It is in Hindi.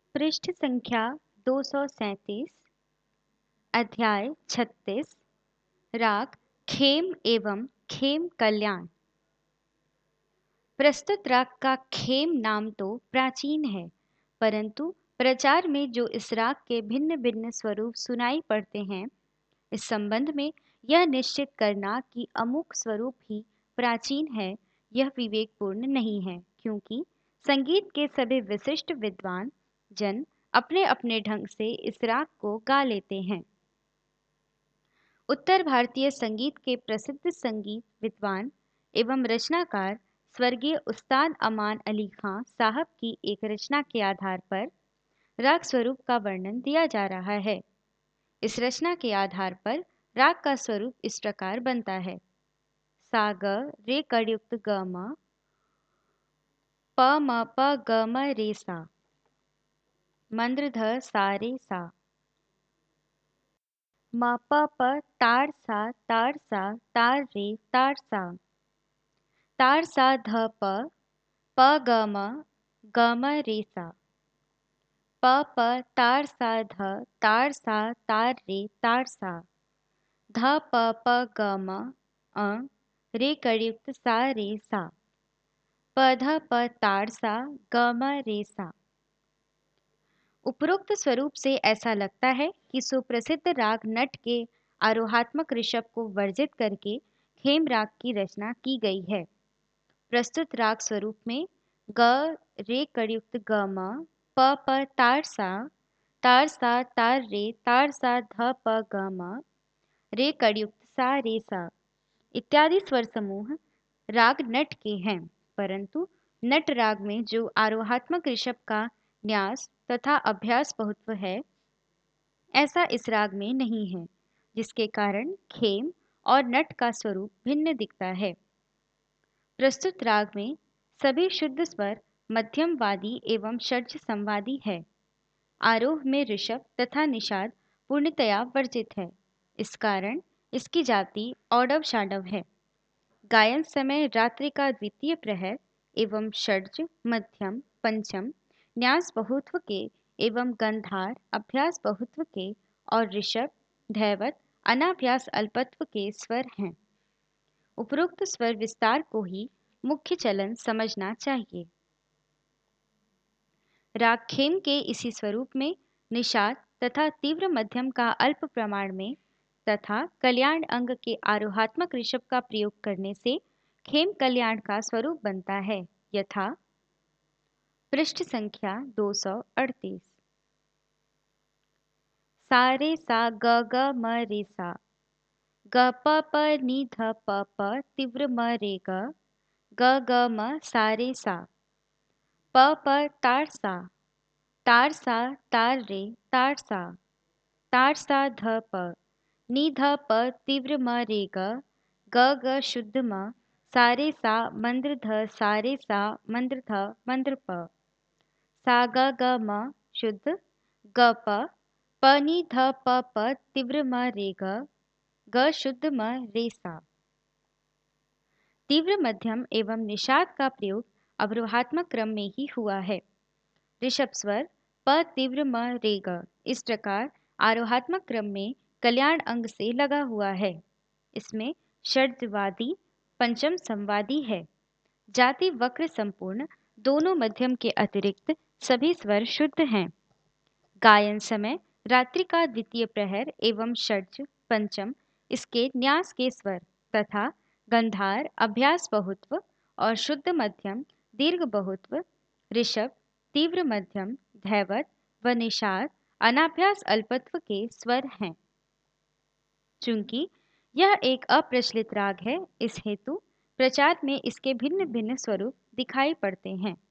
पृष्ठ संख्या 237। अध्याय 36। राग खेम एवं खेम कल्याण। प्रस्तुत राग का खेम नाम तो प्राचीन है, परंतु प्रचार में जो इस राग के भिन्न भिन्न स्वरूप सुनाई पड़ते हैं, इस संबंध में यह निश्चित करना कि अमुक स्वरूप ही प्राचीन है, यह विवेकपूर्ण नहीं है, क्योंकि संगीत के सभी विशिष्ट विद्वान जन अपने अपने ढंग से इस राग को गा लेते हैं। उत्तर भारतीय संगीत के प्रसिद्ध संगीत विद्वान एवं रचनाकार स्वर्गीय उस्ताद अमान अली खां साहब की एक रचना के आधार पर राग स्वरूप का वर्णन दिया जा रहा है। इस रचना के आधार पर राग का स्वरूप इस प्रकार बनता है। सा ग रे कड़युक्त ग म प म प ग म रे सा मंद्र ध सा रे सा म प प तार सा तार रे तार सा ध प ग म रे सा प प तार सा ध तार रे तार सा ध प प ग म रे कड़युक्त सा रे सा प ध प तार सा ग म रे सा। उपरोक्त स्वरूप से ऐसा लगता है कि सुप्रसिद्ध राग नट के आरोहात्मक ऋषभ को वर्जित करके खेम राग की रचना की गई है। प्रस्तुत राग स्वरूप में ग रे कड़युक्त ग म प तार सा तार रे तार सा ध प ग म रे कड़युक्त सा रे सा इत्यादि स्वर समूह राग नट के हैं, परंतु नट राग में जो आरोहात्मक ऋषभ का न्यास तथा अभ्यास बहुत्व है, ऐसा इस राग में नहीं है, जिसके कारण खेम और नट का स्वरूप भिन्न दिखता है। प्रस्तुत राग में सभी शुद्ध स्वर मध्यम वादी एवं षड्ज संवादी है। आरोह में ऋषभ तथा निषाद पूर्णतया वर्जित है, इस कारण इसकी जाति औडव शाडव है। गायन समय रात्रि का द्वितीय प्रहर एवं षड्ज मध्यम पंचम न्यास बहुत्व के एवं गंधार अभ्यास बहुत्व के और ऋषभ धैवत अनाभ्यास अल्पत्व के स्वर हैं। उपरोक्त स्वर विस्तार को ही मुख्य चलन समझना चाहिए। राग खेम के इसी स्वरूप में निषाद तथा तीव्र मध्यम का अल्प प्रमाण में तथा कल्याण अंग के आरोहात्मक ऋषभ का प्रयोग करने से खेम कल्याण का स्वरूप बनता है, यथा पृष्ठ संख्या 238। सा रे सा ग ग म रे सा ग प प नि ध प प तीव्र म रे ग ग म सा रे सा प प तार सा तार रे तार सा ध प नि ध प तीव्र म रे ग शुद्ध म सा रे सा मंद्र ध सा रे सा मंद्र ध मंद्र प सा ग म शुद्ध ग प नि ध प प तीव्र म रे ग शुद्ध म रे सा। तीव्र मध्यम एवं निषाद का प्रयोग अवरोहात्मक क्रम में ही हुआ है। ऋषभ स्वर प तीव्र म रे ग इस प्रकार आरोहात्मक क्रम में कल्याण अंग से लगा हुआ है। इसमें षड्जवादी पंचम संवादी है। जाति वक्र संपूर्ण दोनों मध्यम के अतिरिक्त सभी स्वर शुद्ध हैं। गायन समय रात्रि का द्वितीय प्रहर एवं षड्ज पंचम इसके न्यास के स्वर तथा गंधार अभ्यास बहुत्व और शुद्ध मध्यम दीर्घ बहुत्व ऋषभ तीव्र मध्यम धैवत व निषाद अनाभ्यास अल्पत्व के स्वर हैं। चूंकि यह एक अप्रचलित राग है, इस हेतु प्रचार में इसके भिन्न भिन्न स्वरूप दिखाई पड़ते हैं।